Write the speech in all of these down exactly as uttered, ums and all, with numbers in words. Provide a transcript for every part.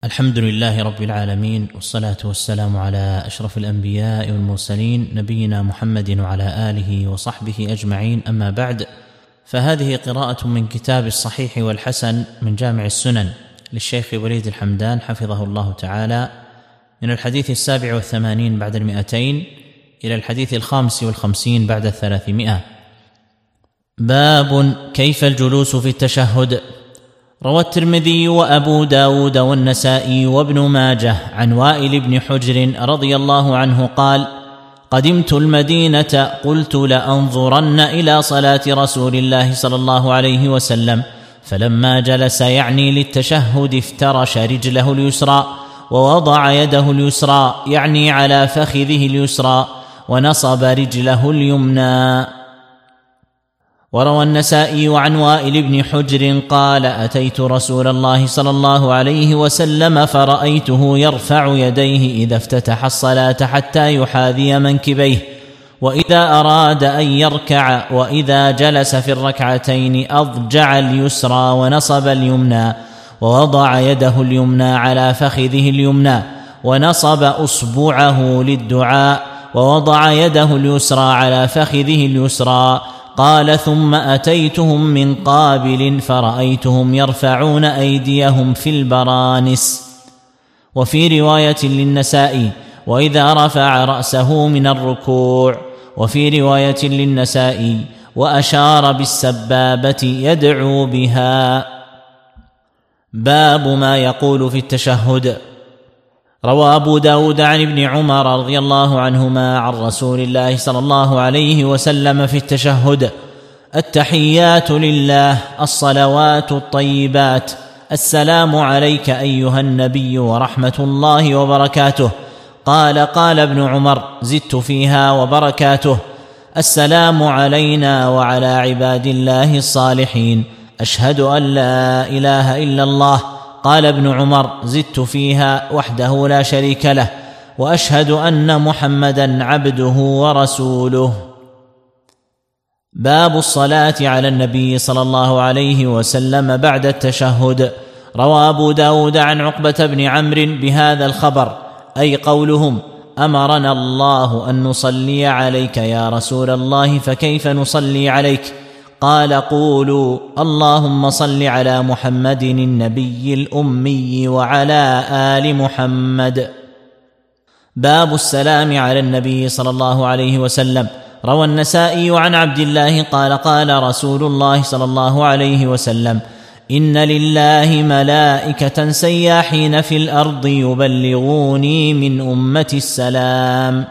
الحمد لله رب العالمين، والصلاة والسلام على أشرف الأنبياء والمرسلين نبينا محمد وعلى آله وصحبه أجمعين. أما بعد، فهذه قراءة من كتاب الصحيح والحسن من جامع السنن للشيخ وليد الحمدان حفظه الله تعالى، من الحديث السابع والثمانين بعد المئتين إلى الحديث الخامس والخمسين بعد الثلاثمائة. باب كيف الجلوس في التشهد. روى الترمذي وأبو داود والنسائي وابن ماجه عن وائل بن حجر رضي الله عنه قال: قدمت المدينة قلت لأنظرن إلى صلاة رسول الله صلى الله عليه وسلم، فلما جلس يعني للتشهد افترش رجله اليسرى ووضع يده اليسرى يعني على فخذه اليسرى ونصب رجله اليمنى. وروى النسائي عن وائل بن حجر قال: أتيت رسول الله صلى الله عليه وسلم فرأيته يرفع يديه إذا افتتح الصلاة حتى يحاذي منكبيه، وإذا أراد أن يركع، وإذا جلس في الركعتين أضجع اليسرى ونصب اليمنى ووضع يده اليمنى على فخذه اليمنى ونصب أصبعه للدعاء ووضع يده اليسرى على فخذه اليسرى. قال: ثم أتيتهم من قابل فرأيتهم يرفعون أيديهم في البرانس. وفي رواية للنسائي: وإذا رفع رأسه من الركوع. وفي رواية للنسائي: وأشار بالسبابة يدعو بها. باب ما يقول في التشهد. روى أبو داود عن ابن عمر رضي الله عنهما عن رسول الله صلى الله عليه وسلم في التشهد: التحيات لله، الصلوات الطيبات، السلام عليك أيها النبي ورحمة الله وبركاته. قال قال ابن عمر: زدت فيها وبركاته، السلام علينا وعلى عباد الله الصالحين، أشهد أن لا إله إلا الله. قال ابن عمر: زدت فيها وحده لا شريك له، وأشهد أن محمدا عبده ورسوله. باب الصلاة على النبي صلى الله عليه وسلم بعد التشهد. روى أبو داود عن عقبة بن عمرو بهذا الخبر، أي قولهم: أمرنا الله أن نصلي عليك يا رسول الله، فكيف نصلي عليك؟ قال: قولوا اللهم صل على محمد النبي الأمي وعلى آل محمد. باب السلام على النبي صلى الله عليه وسلم. روى النسائي عن عبد الله قال: قال رسول الله صلى الله عليه وسلم: إن لله ملائكة سياحين في الأرض يبلغوني من أمتي السلام.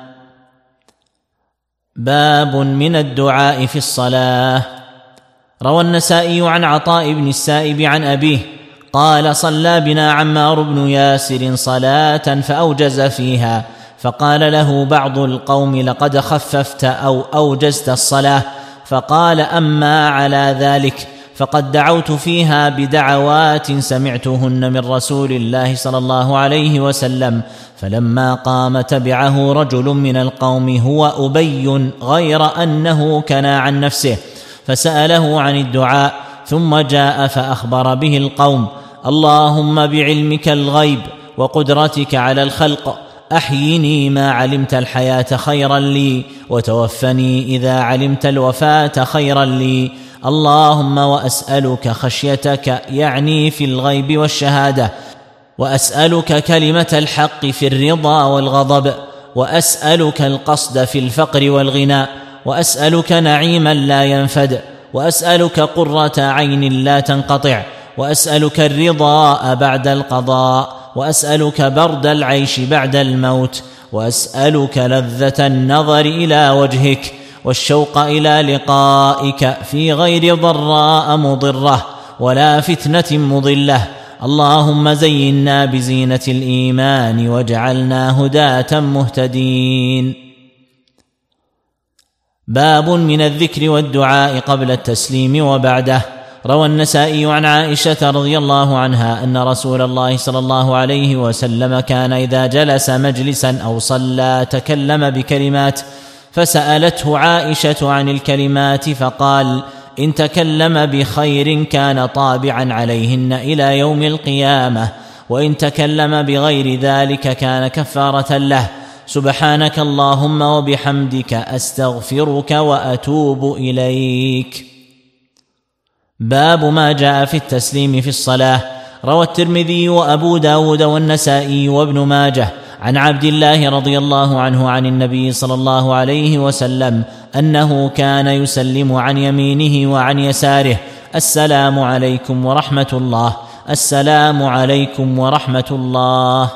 باب من الدعاء في الصلاة. روى النسائي عن عطاء بن السائب عن أبيه قال: صلى بنا عمار بن ياسر صلاة فأوجز فيها، فقال له بعض القوم: لقد خففت أو أوجزت الصلاة. فقال: أما على ذلك فقد دعوت فيها بدعوات سمعتهن من رسول الله صلى الله عليه وسلم. فلما قام تبعه رجل من القوم هو أبي، غير أنه كنى عن نفسه، فسأله عن الدعاء، ثم جاء فأخبر به القوم: اللهم بعلمك الغيب وقدرتك على الخلق أحيني ما علمت الحياة خيرا لي، وتوفني إذا علمت الوفاة خيرا لي. اللهم وأسألك خشيتك، يعني في الغيب والشهادة، وأسألك كلمة الحق في الرضا والغضب، وأسألك القصد في الفقر والغنى، وأسألك نعيما لا ينفد، وأسألك قرة عين لا تنقطع، وأسألك الرضاء بعد القضاء، وأسألك برد العيش بعد الموت، وأسألك لذة النظر إلى وجهك والشوق إلى لقائك في غير ضراء مضرة ولا فتنة مضلة. اللهم زينا بزينة الإيمان واجعلنا هداة مهتدين. باب من الذكر والدعاء قبل التسليم وبعده. روى النسائي عن عائشة رضي الله عنها أن رسول الله صلى الله عليه وسلم كان إذا جلس مجلسا أو صلى تكلم بكلمات، فسألته عائشة عن الكلمات فقال: إن تكلم بخير كان طابعا عليهن إلى يوم القيامة، وإن تكلم بغير ذلك كان كفارة له. سبحانك اللهم وبحمدك أستغفرك وأتوب إليك. باب ما جاء في التسليم في الصلاة. روى الترمذي وأبو داود والنسائي وابن ماجه عن عبد الله رضي الله عنه عن النبي صلى الله عليه وسلم أنه كان يسلم عن يمينه وعن يساره: السلام عليكم ورحمة الله، السلام عليكم ورحمة الله.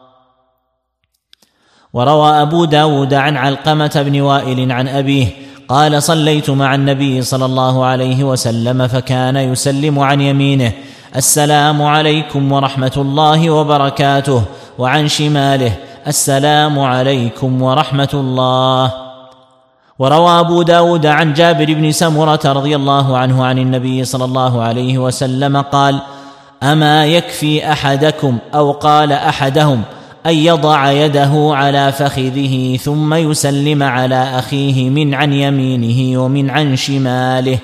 وروى أبو داود عن علقمة بن وائل عن أبيه قال: صليت مع النبي صلى الله عليه وسلم فكان يسلم عن يمينه: السلام عليكم ورحمة الله وبركاته، وعن شماله: السلام عليكم ورحمة الله. وروى أبو داود عن جابر بن سمرة رضي الله عنه عن النبي صلى الله عليه وسلم قال: أما يكفي أحدكم أو قال أحدهم أن يضع يده على فخذه ثم يسلم على أخيه من عن يمينه ومن عن شماله.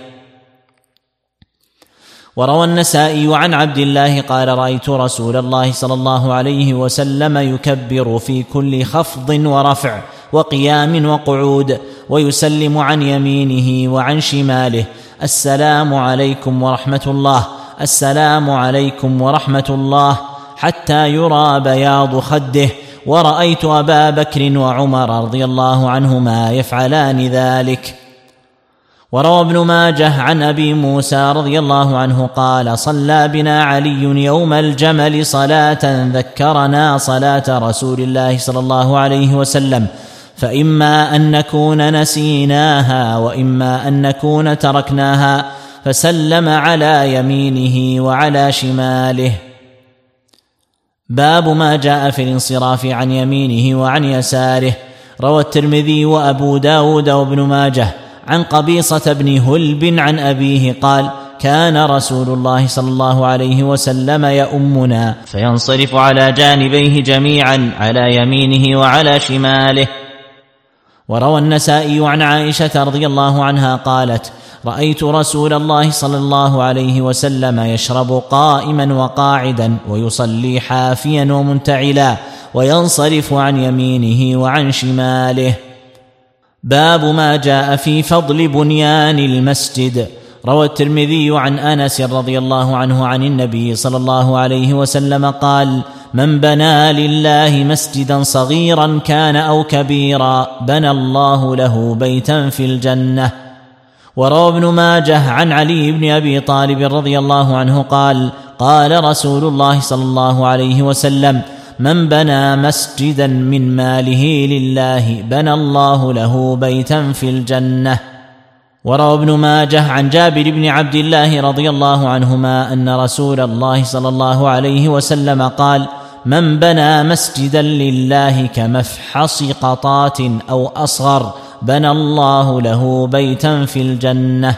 وروى النسائي عن عبد الله قال: رأيت رسول الله صلى الله عليه وسلم يكبر في كل خفض ورفع وقيام وقعود ويسلم عن يمينه وعن شماله: السلام عليكم ورحمة الله، السلام عليكم ورحمة الله، حتى يرى بياض خده. ورأيت أبا بكر وعمر رضي الله عنهما يفعلان ذلك. وروى ابن ماجه عن أبي موسى رضي الله عنه قال: صلى بنا علي يوم الجمل صلاة ذكرنا صلاة رسول الله صلى الله عليه وسلم، فإما أن نكون نسيناها وإما أن نكون تركناها، فسلم على يمينه وعلى شماله. باب ما جاء في الانصراف عن يمينه وعن يساره. روى الترمذي وأبو داود وابن ماجه عن قبيصة بن هلب عن أبيه قال: كان رسول الله صلى الله عليه وسلم يؤمنا فينصرف على جانبيه جميعا، على يمينه وعلى شماله. وروى النسائي عن عائشة رضي الله عنها قالت: رأيت رسول الله صلى الله عليه وسلم يشرب قائما وقاعدا، ويصلي حافيا ومنتعلا، وينصرف عن يمينه وعن شماله. باب ما جاء في فضل بنيان المسجد. روى الترمذي عن أنس رضي الله عنه عن النبي صلى الله عليه وسلم قال: من بنى لله مسجدا صغيرا كان أو كبيرا بنى الله له بيتا في الجنة. وروى ابن ماجه عن علي بن أبي طالب رضي الله عنه قال: قال رسول الله صلى الله عليه وسلم: من بنى مسجدا من ماله لله بنى الله له بيتا في الجنة. وروى ابن ماجه عن جابر بن عبد الله رضي الله عنهما أن رسول الله صلى الله عليه وسلم قال: من بنى مسجدا لله كمفحص قطات أو أصغر بنى الله له بيتا في الجنة.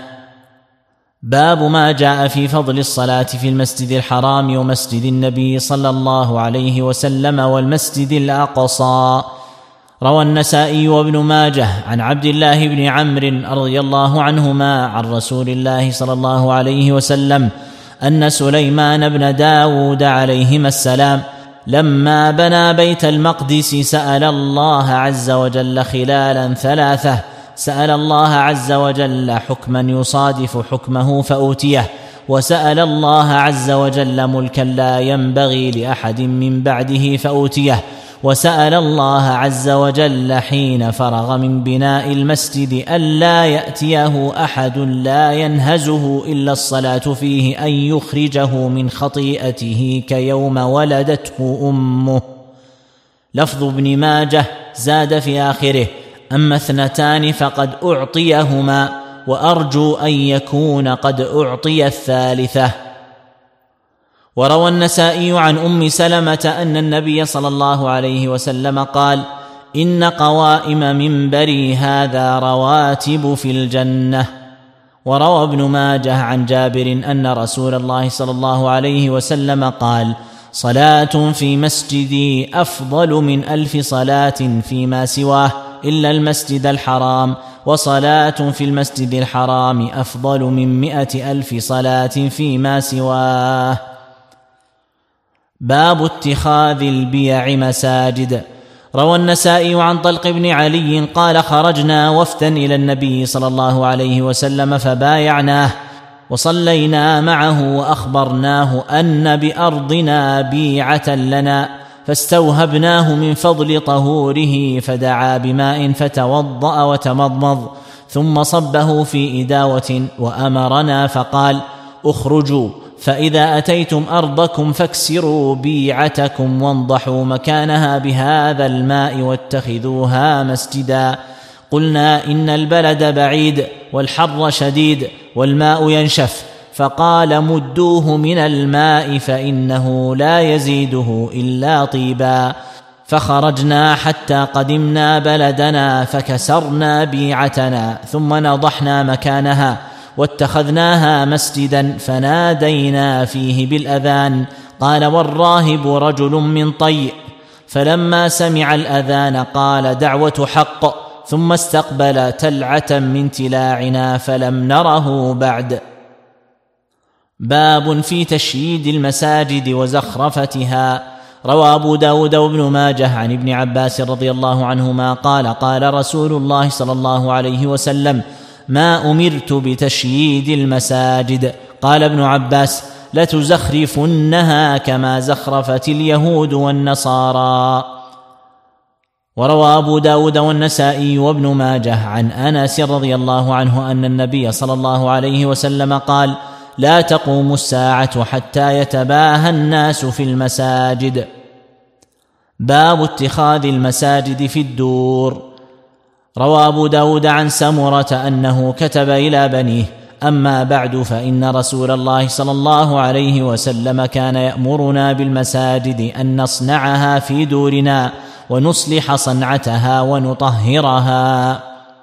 باب ما جاء في فضل الصلاة في المسجد الحرام ومسجد النبي صلى الله عليه وسلم والمسجد الأقصى. روى النسائي وابن ماجه عن عبد الله بن عمرو رضي الله عنهما عن رسول الله صلى الله عليه وسلم أن سليمان بن داود عليهما السلام لما بنى بيت المقدس سأل الله عز وجل خلالا ثلاثة: سأل الله عز وجل حكما يصادف حكمه فأوتيه، وسأل الله عز وجل ملكا لا ينبغي لأحد من بعده فأوتيه، وسأل الله عز وجل حين فرغ من بناء المسجد ألا يأتيه أحد لا ينهزه إلا الصلاة فيه أن يخرجه من خطيئته كيوم ولدته أمه. لفظ ابن ماجه زاد في آخره: أما اثنتان فقد أعطيهما، وأرجو أن يكون قد أعطي الثالثة. وروى النسائي عن أم سلمة أن النبي صلى الله عليه وسلم قال: إن قوائم منبري هذا رواتب في الجنة. وروى ابن ماجه عن جابر أن رسول الله صلى الله عليه وسلم قال: صلاة في مسجدي أفضل من ألف صلاة فيما سواه إلا المسجد الحرام، وصلاة في المسجد الحرام أفضل من مئة ألف صلاة فيما سواه. باب اتخاذ البيع مساجد. روى النسائي عن طلق بن علي قال: خرجنا وفدا إلى النبي صلى الله عليه وسلم فبايعناه وصلينا معه وأخبرناه أن بأرضنا بيعة لنا، فاستوهبناه من فضل طهوره فدعا بماء فتوضأ وتمضمض ثم صبه في إداوة وأمرنا فقال: اخرجوا، فإذا أتيتم أرضكم فاكسروا بيعتكم وانضحوا مكانها بهذا الماء واتخذوها مسجدا. قلنا: إن البلد بعيد والحر شديد والماء ينشف، فقال: مدوه من الماء فإنه لا يزيده إلا طيبا. فخرجنا حتى قدمنا بلدنا فكسرنا بيعتنا ثم نضحنا مكانها واتخذناها مسجدا، فنادينا فيه بالأذان. قال: والراهب رجل من طي، فلما سمع الأذان قال: دعوة حق، ثم استقبل تلعة من تلاعنا فلم نره بعد. باب في تشييد المساجد وزخرفتها. روى أبو داود وابن ماجه عن ابن عباس رضي الله عنهما قال: قال رسول الله صلى الله عليه وسلم: ما أمرت بتشييد المساجد. قال ابن عباس: لتزخرفنها كما زخرفت اليهود والنصارى. وروى أبو داود والنسائي وابن ماجه عن أنس رضي الله عنه أن النبي صلى الله عليه وسلم قال: لا تقوم الساعة حتى يتباهى الناس في المساجد. باب اتخاذ المساجد في الدور. روى أبو داود عن سمرة أنه كتب إلى بنيه: أما بعد، فإن رسول الله صلى الله عليه وسلم كان يأمرنا بالمساجد أن نصنعها في دورنا ونصلح صنعتها ونطهرها.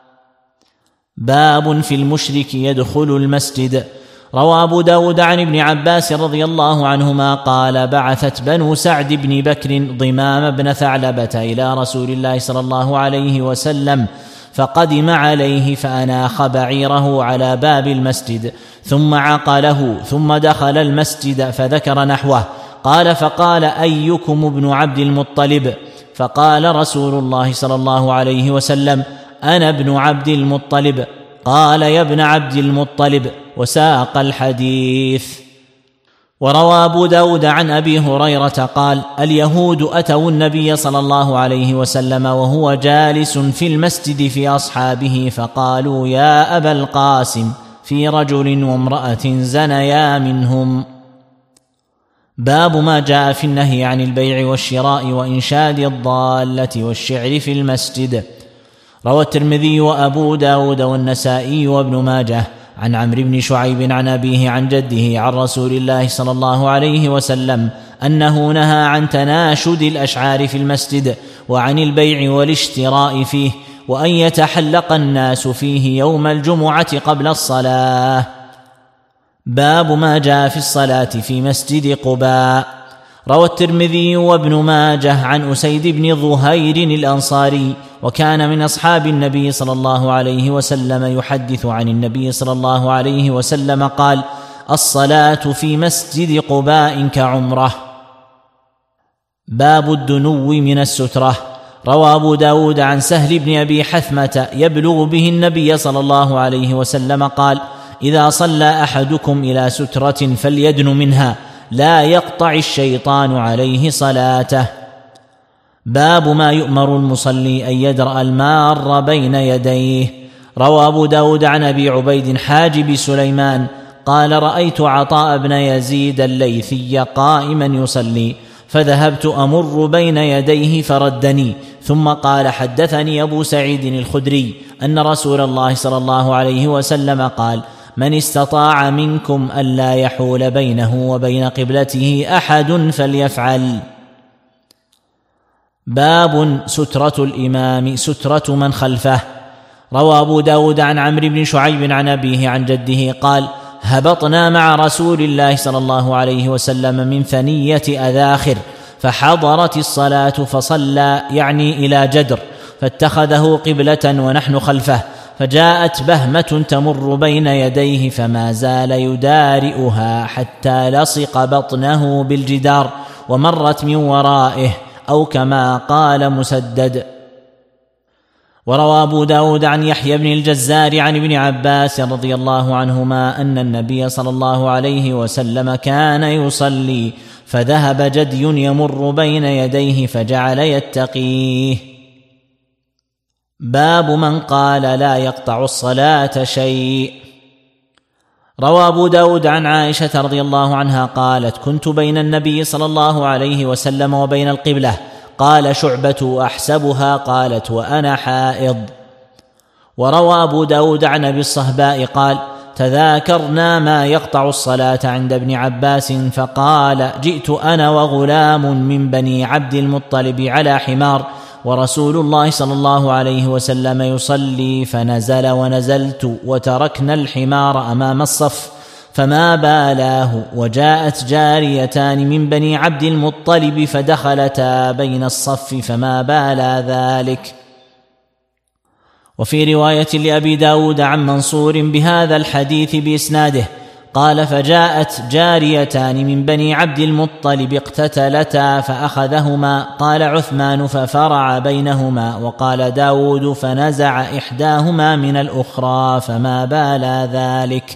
باب في المشرك يدخل المسجد. روى أبو داود عن ابن عباس رضي الله عنهما قال: بعثت بنو سعد بن بكر ضمام بن ثعلبة إلى رسول الله صلى الله عليه وسلم، فقدم عليه فأناخ بعيره على باب المسجد ثم عقله ثم دخل المسجد فذكر نحوه. قال: فقال: أيكم ابن عبد المطلب؟ فقال رسول الله صلى الله عليه وسلم: أنا ابن عبد المطلب. قال: يا ابن عبد المطلب، وساق الحديث. وروى أبو داود عن أبي هريرة قال: اليهود أتوا النبي صلى الله عليه وسلم وهو جالس في المسجد في أصحابه، فقالوا: يا أبا القاسم، في رجل وامرأة زنيا منهم. باب ما جاء في النهي عن البيع والشراء وإنشاد الضالة والشعر في المسجد. روى الترمذي وأبو داود والنسائي وابن ماجه عن عمرو بن شعيب عن أبيه عن جده عن رسول الله صلى الله عليه وسلم أنه نهى عن تناشد الأشعار في المسجد وعن البيع والاشتراء فيه، وأن يتحلق الناس فيه يوم الجمعة قبل الصلاة. باب ما جاء في الصلاة في مسجد قباء. روى الترمذي وابن ماجه عن أسيد بن ظهير الأنصاري، وكان من أصحاب النبي صلى الله عليه وسلم، يحدث عن النبي صلى الله عليه وسلم قال: الصلاة في مسجد قباء كعمرة. باب الدنو من السترة. روى أبو داود عن سهل بن أبي حثمة يبلغ به النبي صلى الله عليه وسلم قال: إذا صلى أحدكم إلى سترة فليدن منها، لا يقطع الشيطان عليه صلاته. باب ما يؤمر المصلي أن يدرأ المار بين يديه. روى أبو داود عن أبي عبيد حاجب سليمان قال: رأيت عطاء بن يزيد الليثي قائما يصلي، فذهبت أمر بين يديه فردني، ثم قال: حدثني أبو سعيد الخدري أن رسول الله صلى الله عليه وسلم قال: من استطاع منكم ألا يحول بينه وبين قبلته أحد فليفعل. باب سترة الإمام سترة من خلفه. روى أبو داود عن عمرو بن شعيب عن أبيه عن جده قال: هبطنا مع رسول الله صلى الله عليه وسلم من ثنية أذاخر، فحضرت الصلاة فصلى، يعني إلى جدر، فاتخذه قبلة ونحن خلفه، فجاءت بهمة تمر بين يديه فما زال يدارئها حتى لصق بطنه بالجدار، ومرت من ورائه، أو كما قال مسدد. وروى أبو داود عن يحيى بن الجزار عن ابن عباس رضي الله عنهما أن النبي صلى الله عليه وسلم كان يصلي فذهب جدي يمر بين يديه فجعل يتقيه. باب من قال لا يقطع الصلاة شيء. روى أبو داود عن عائشة رضي الله عنها قالت: كنت بين النبي صلى الله عليه وسلم وبين القبلة. قال شعبة: أحسبها قالت: وأنا حائض. وروى أبو داود عن أبي الصهباء قال: تذاكرنا ما يقطع الصلاة عند ابن عباس فقال: جئت أنا وغلام من بني عبد المطلب على حمار ورسول الله صلى الله عليه وسلم يصلي، فنزل ونزلت وتركنا الحمار أمام الصف فما بالاه، وجاءت جاريتان من بني عبد المطلب فدخلتا بين الصف فما بالا ذلك. وفي رواية لأبي داود عن منصور بهذا الحديث بإسناده قال: فجاءت جاريتان من بني عبد المطلب اقتتلتا فأخذهما، قال عثمان: ففرع بينهما، وقال داود: فنزع إحداهما من الأخرى فما بالا ذلك.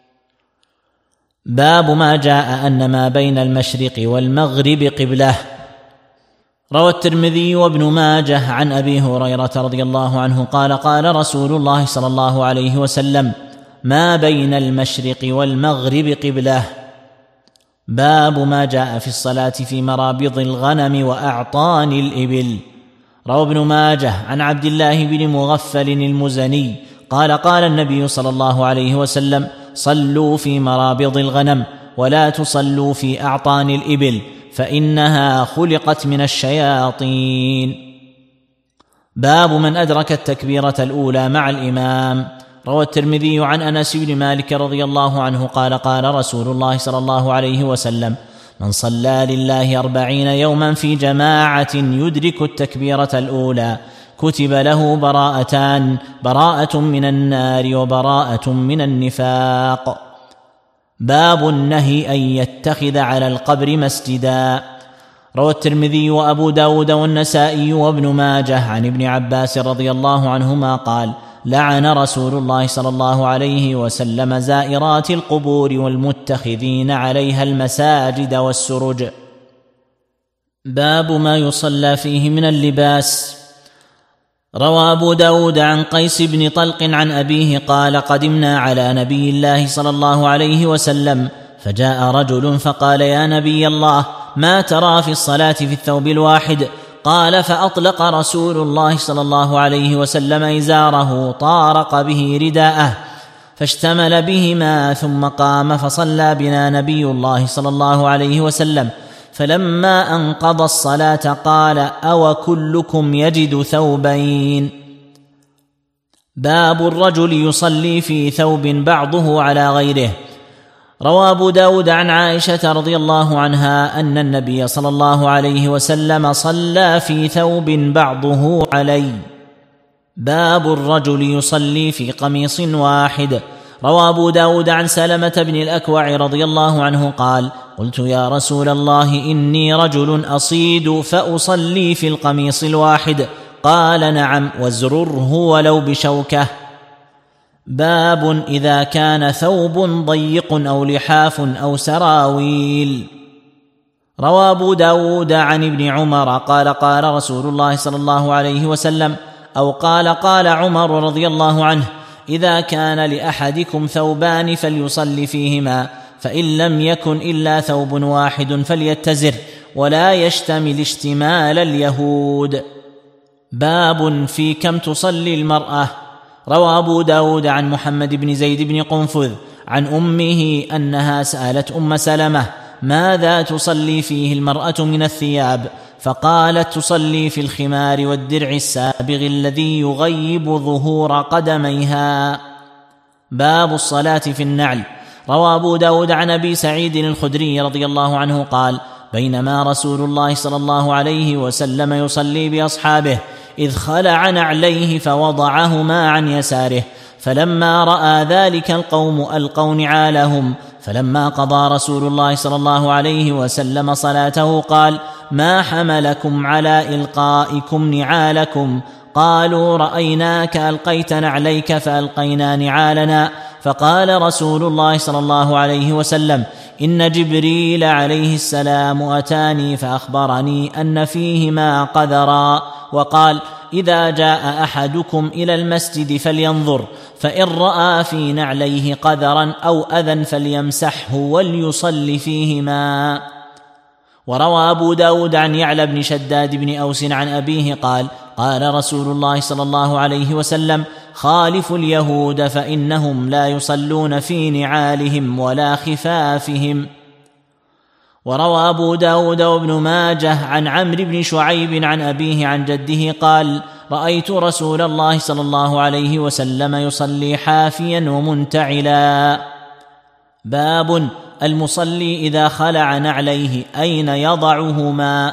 باب ما جاء أن ما بين المشرق والمغرب قبلة. روى الترمذي وابن ماجه عن أبي هريرة رضي الله عنه قال: قال رسول الله صلى الله عليه وسلم: ما بين المشرق والمغرب قبلة. باب ما جاء في الصلاة في مرابض الغنم وأعطان الإبل. روى ابن ماجه عن عبد الله بن مغفل المزني قال: قال النبي صلى الله عليه وسلم: صلوا في مرابض الغنم ولا تصلوا في أعطان الإبل فإنها خلقت من الشياطين. باب من أدرك التكبيرة الأولى مع الإمام. روى الترمذي عن أنس بن مالك رضي الله عنه قال: قال رسول الله صلى الله عليه وسلم: من صلى لله أربعين يوما في جماعة يدرك التكبيرة الأولى كتب له براءتان: براءة من النار وبراءة من النفاق. باب النهي أن يتخذ على القبر مسجدا. روى الترمذي وأبو داود والنسائي وابن ماجه عن ابن عباس رضي الله عنهما قال: لعن رسول الله صلى الله عليه وسلم زائرات القبور والمتخذين عليها المساجد والسرج. باب ما يصلى فيه من اللباس. روى أبو داود عن قيس بن طلق عن أبيه قال: قدمنا على نبي الله صلى الله عليه وسلم فجاء رجل فقال: يا نبي الله، ما ترى في الصلاة في الثوب الواحد؟ قال: فأطلق رسول الله صلى الله عليه وسلم إزاره طارق به رداءه فاشتمل بهما ثم قام فصلى بنا نبي الله صلى الله عليه وسلم، فلما أنقضى الصلاة قال: أو كلكم يجد ثوبين؟ باب الرجل يصلي في ثوب بعضه على غيره. روى أبو داود عن عائشة رضي الله عنها أن النبي صلى الله عليه وسلم صلى في ثوب بعضه علي. باب الرجل يصلي في قميص واحد. روى أبو داود عن سلمة بن الأكوع رضي الله عنه قال: قلت يا رسول الله، إني رجل أصيد فأصلي في القميص الواحد. قال: نعم، وازرره ولو بشوكة. باب إذا كان ثوب ضيق أو لحاف أو سراويل. روى أبو داود عن ابن عمر قال: قال رسول الله صلى الله عليه وسلم، أو قال قال عمر رضي الله عنه: إذا كان لأحدكم ثوبان فليصلي فيهما، فإن لم يكن إلا ثوب واحد فليتزر ولا يشتمل اشتمال اليهود. باب في كم تصلي المرأة. روى أبو داود عن محمد بن زيد بن قنفذ عن أمه أنها سألت أم سلمة: ماذا تصلي فيه المرأة من الثياب؟ فقالت: تصلي في الخمار والدرع السابغ الذي يغيب ظهور قدميها. باب الصلاة في النعل. روى أبو داود عن أبي سعيد الخدري رضي الله عنه قال: بينما رسول الله صلى الله عليه وسلم يصلي بأصحابه إذ خلع نعليه فوضعهما عن يساره، فلما رأى ذلك القوم ألقوا نعالهم فلما قضى رسول الله صلى الله عليه وسلم صلاته قال: ما حملكم على إلقائكم نعالكم؟ قالوا: رأيناك ألقيت نعليك فألقينا نعالنا. فقال رسول الله صلى الله عليه وسلم: إن جبريل عليه السلام أتاني فأخبرني أن فيهما قذرا، وقال: إذا جاء أحدكم إلى المسجد فلينظر، فإن رأى في نعليه قذرا أو أذى فليمسحه وليصلي فيهما. وروى أبو داود عن يعلى بن شداد بن أوس عن أبيه قال: قال رسول الله صلى الله عليه وسلم: خالفوا اليهود فإنهم لا يصلون في نعالهم ولا خفافهم. وروى أبو داود وابن ماجه عن عمرو بن شعيب عن أبيه عن جده قال: رأيت رسول الله صلى الله عليه وسلم يصلي حافيا ومنتعلا. باب المصلي إذا خلع نعليه أين يضعهما؟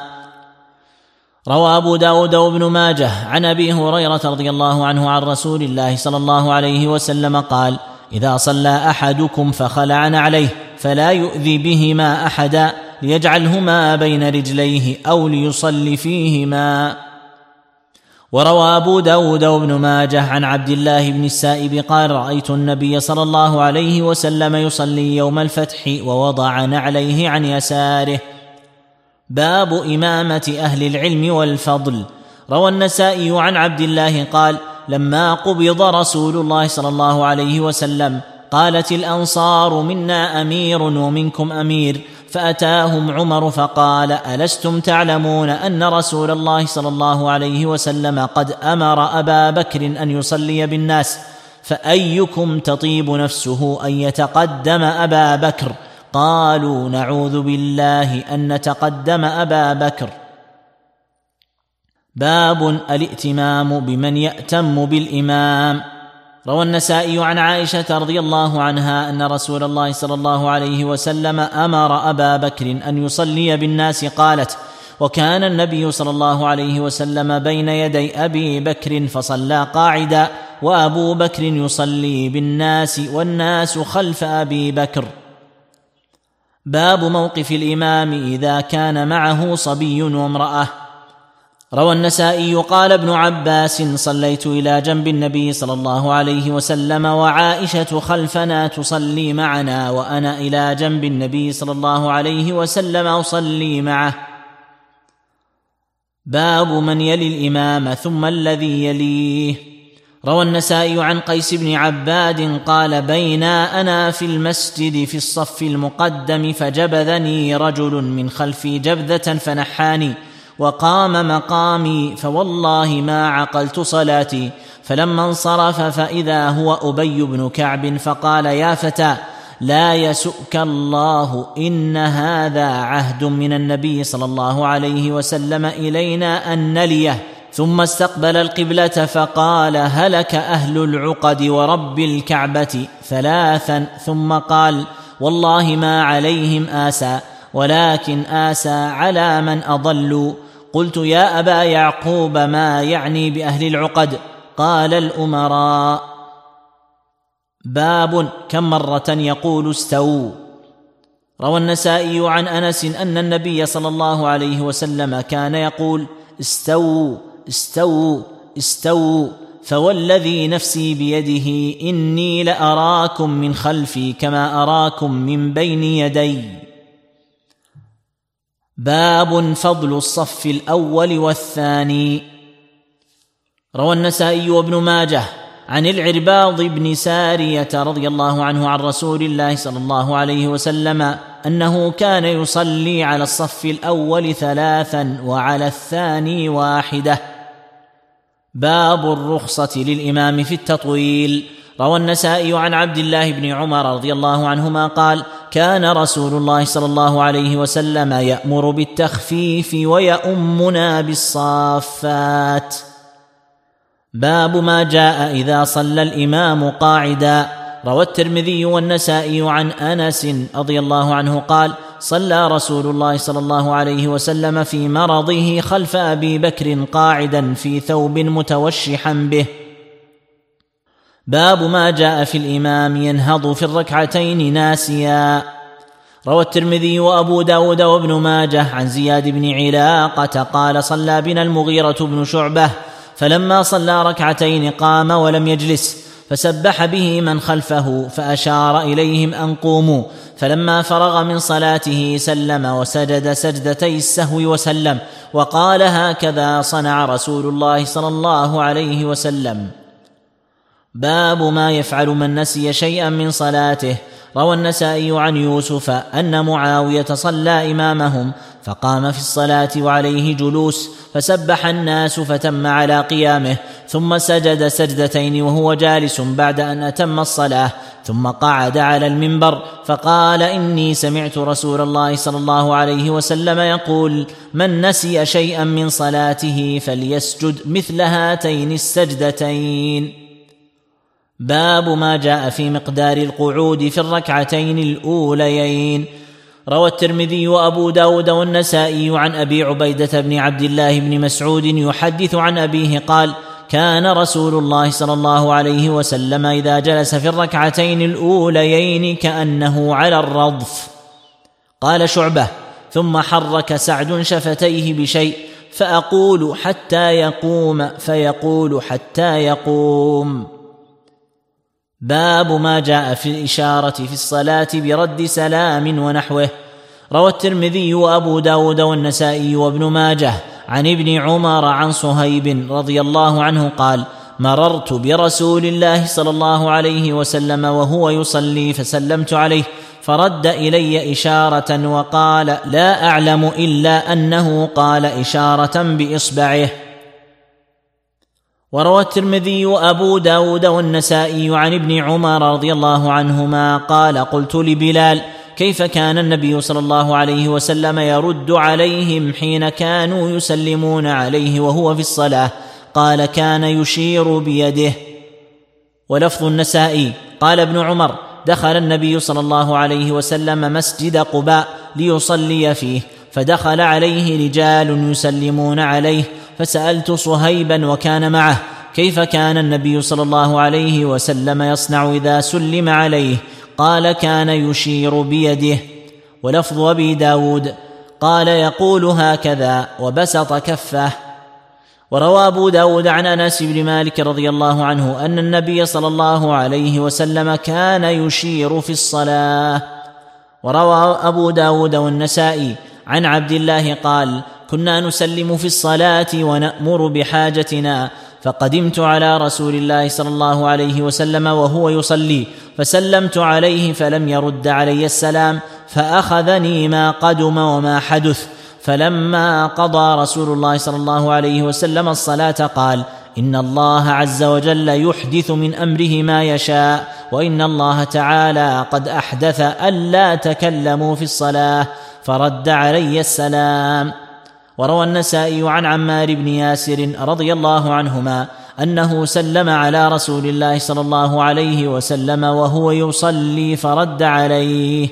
روى أبو داود وابن ماجه عن أبي هريرة رضي الله عنه عن رسول الله صلى الله عليه وسلم قال: إذا صلى أحدكم فخلع نعليه فلا يؤذي بهما أحدا، ليجعلهما بين رجليه أو ليصلي فيهما. وروى أبو داود وابن ماجه عن عبد الله بن السائب قال: رأيت النبي صلى الله عليه وسلم يصلي يوم الفتح ووضع نعليه عن يساره. باب إمامة أهل العلم والفضل. روى النسائي عن عبد الله قال: لما قبض رسول الله صلى الله عليه وسلم قالت الأنصار: منا أمير ومنكم أمير، فأتاهم عمر فقال: ألستم تعلمون أن رسول الله صلى الله عليه وسلم قد أمر أبا بكر أن يصلي بالناس، فأيكم تطيب نفسه أن يتقدم أبا بكر؟ قالوا: نعوذ بالله أن نتقدم أبا بكر. باب الائتمام بمن يأتم بالإمام. روى النسائي عن عائشة رضي الله عنها أن رسول الله صلى الله عليه وسلم أمر أبا بكر أن يصلي بالناس. قالت: وكان النبي صلى الله عليه وسلم بين يدي أبي بكر فصلى قاعدا، وأبو بكر يصلي بالناس والناس خلف أبي بكر. باب موقف الإمام إذا كان معه صبي وامرأة. روى النسائي قال ابن عباس: صليت إلى جنب النبي صلى الله عليه وسلم وعائشة خلفنا تصلي معنا، وأنا إلى جنب النبي صلى الله عليه وسلم أصلي معه. باب من يلي الإمام ثم الذي يليه. روى النسائي عن قيس بن عباد قال: بينا أنا في المسجد في الصف المقدم فجبذني رجل من خلفي جبذة فنحاني، وقام مقامي، فوالله ما عقلت صلاتي. فلما انصرف فإذا هو أبي بن كعب فقال: يا فتى، لا يسؤك الله، إن هذا عهد من النبي صلى الله عليه وسلم إلينا أن نليه. ثم استقبل القبلة فقال: هلك أهل العقد ورب الكعبة ثلاثا، ثم قال: والله ما عليهم آسى، ولكن آسى على من أضلوا. قلت: يا أبا يعقوب، ما يعني بأهل العقد؟ قال: الأمراء. باب كم مرة يقول استووا. روى النسائي عن أنس أن النبي صلى الله عليه وسلم كان يقول: استووا استووا استووا، فوالذي نفسي بيده إني لأراكم من خلفي كما أراكم من بين يدي. باب فضل الصف الأول والثاني. روى النسائي وابن ماجه عن العرباض بن سارية رضي الله عنه عن رسول الله صلى الله عليه وسلم أنه كان يصلي على الصف الأول ثلاثا وعلى الثاني واحدة. باب الرخصة للإمام في التطويل. روى النسائي عن عبد الله بن عمر رضي الله عنهما قال: كان رسول الله صلى الله عليه وسلم يأمر بالتخفيف ويؤمنا بالصافات. باب ما جاء إذا صلى الإمام قاعدا. روى الترمذي والنسائي عن أنس رضي الله عنه قال: صلى رسول الله صلى الله عليه وسلم في مرضه خلف أبي بكر قاعدا في ثوب متوشحا به. باب ما جاء في الإمام ينهض في الركعتين ناسيا. روى الترمذي وأبو داود وابن ماجه عن زياد بن علاقة قال صلى بنا المغيرة بن شعبة فلما صلى ركعتين قام ولم يجلس فسبح به من خلفه فأشار إليهم أن قوموا، فلما فرغ من صلاته سلم وسجد سجدتي السهو وسلم وقال هكذا صنع رسول الله صلى الله عليه وسلم. باب ما يفعل من نسي شيئا من صلاته. روى النسائي عن يوسف أن معاوية صلى إمامهم فقام في الصلاة وعليه جلوس فسبح الناس فتم على قيامه، ثم سجد سجدتين وهو جالس بعد أن أتم الصلاة، ثم قعد على المنبر فقال إني سمعت رسول الله صلى الله عليه وسلم يقول من نسي شيئا من صلاته فليسجد مثل هاتين السجدتين. باب ما جاء في مقدار القعود في الركعتين الأوليين. روى الترمذي وأبو داود والنسائي عن أبي عبيدة بن عبد الله بن مسعود يحدث عن أبيه قال كان رسول الله صلى الله عليه وسلم إذا جلس في الركعتين الأوليين كأنه على الرضف. قال شعبة ثم حرك سعد شفتيه بشيء فأقول حتى يقوم فيقول حتى يقوم. باب ما جاء في الإشارة في الصلاة برد سلام ونحوه. روى الترمذي وأبو داود والنسائي وابن ماجه عن ابن عمر عن صهيب رضي الله عنه قال مررت برسول الله صلى الله عليه وسلم وهو يصلي فسلمت عليه فرد إلي إشارة وقال لا أعلم إلا أنه قال إشارة بإصبعه. وروى الترمذي وأبو داود والنسائي عن ابن عمر رضي الله عنهما قال قلت لبلال كيف كان النبي صلى الله عليه وسلم يرد عليهم حين كانوا يسلمون عليه وهو في الصلاة؟ قال كان يشير بيده. ولفظ النسائي قال ابن عمر دخل النبي صلى الله عليه وسلم مسجد قباء ليصلي فيه، فدخل عليه رجال يسلمون عليه، فسألت صهيبا وكان معه كيف كان النبي صلى الله عليه وسلم يصنع إذا سلم عليه؟ قال كان يشير بيده. ولفظ أبي داود قال يقول هكذا وبسط كفه. وروى أبو داود عن أنس بن مالك رضي الله عنه أن النبي صلى الله عليه وسلم كان يشير في الصلاة. وروى أبو داود والنسائي عن عبد الله قال كنا نسلم في الصلاة ونأمر بحاجتنا، فقدمت على رسول الله صلى الله عليه وسلم وهو يصلي فسلمت عليه فلم يرد علي السلام، فأخذني ما قدم وما حدث. فلما قضى رسول الله صلى الله عليه وسلم الصلاة قال إن الله عز وجل يحدث من أمره ما يشاء، وإن الله تعالى قد أحدث ألا تكلموا في الصلاة، فرد علي السلام. وروى النسائي عن عمار بن ياسر رضي الله عنهما أنه سلم على رسول الله صلى الله عليه وسلم وهو يصلي فرد عليه.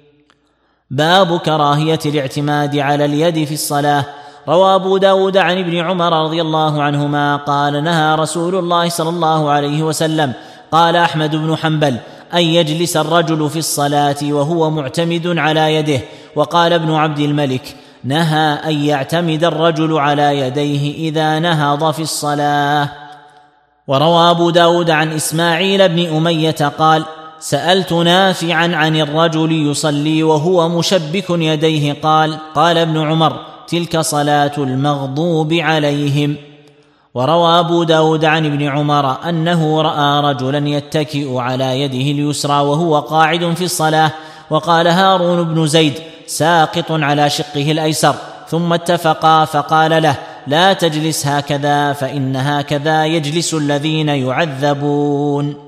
باب كراهية الاعتماد على اليد في الصلاة. روى أبو داود عن ابن عمر رضي الله عنهما قال نهى رسول الله صلى الله عليه وسلم. قال أحمد بن حنبل أن يجلس الرجل في الصلاة وهو معتمد على يده. وقال ابن عبد الملك نهى أن يعتمد الرجل على يديه إذا نهض في الصلاة. وروى أبو داود عن إسماعيل بن أمية قال سألت نافعا عن الرجل يصلي وهو مشبك يديه قال قال ابن عمر تلك صلاة المغضوب عليهم. وروى أبو داود عن ابن عمر أنه رأى رجلا يتكئ على يده اليسرى وهو قاعد في الصلاة، وقال هارون بن زيد ساقط على شقه الأيسر، ثم اتفقا فقال له لا تجلس هكذا فإن هكذا يجلس الذين يعذبون.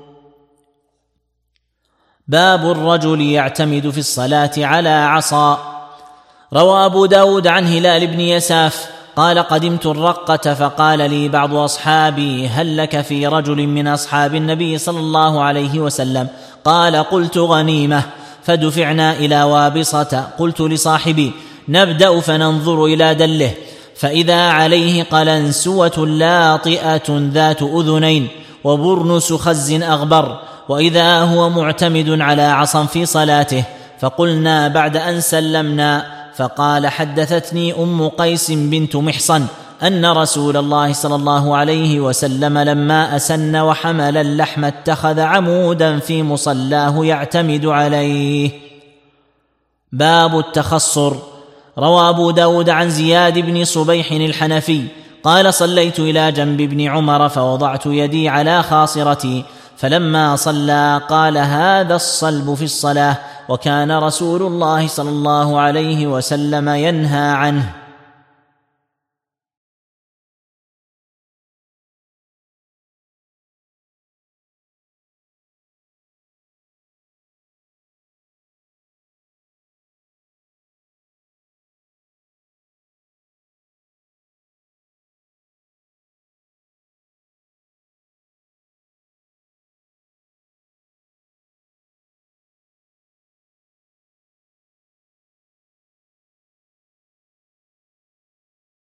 باب الرجل يعتمد في الصلاة على عصا. روى أبو داود عن هلال بن يساف قال قدمت الرقة فقال لي بعض أصحابي هل لك في رجل من أصحاب النبي صلى الله عليه وسلم؟ قال قلت غنيمة. فدفعنا إلى وابصة، قلت لصاحبي نبدأ فننظر إلى دله، فإذا عليه قلنسوة لاطئة ذات أذنين، وبرنس خز أغبر، وإذا هو معتمد على عصا في صلاته. فقلنا بعد أن سلمنا، فقال: حدثتني أم قيس بنت محصن أن رسول الله صلى الله عليه وسلم لما أسن وحمل اللحم اتخذ عمودا في مصلاه يعتمد عليه. باب التخصر. روى أبو داود عن زياد بن صبيح الحنفي قال: صليت إلى جنب ابن عمر فوضعت يدي على خاصرتي، فلما صلى قال: هذا الصلب في الصلاة، وكان رسول الله صلى الله عليه وسلم ينهى عنه.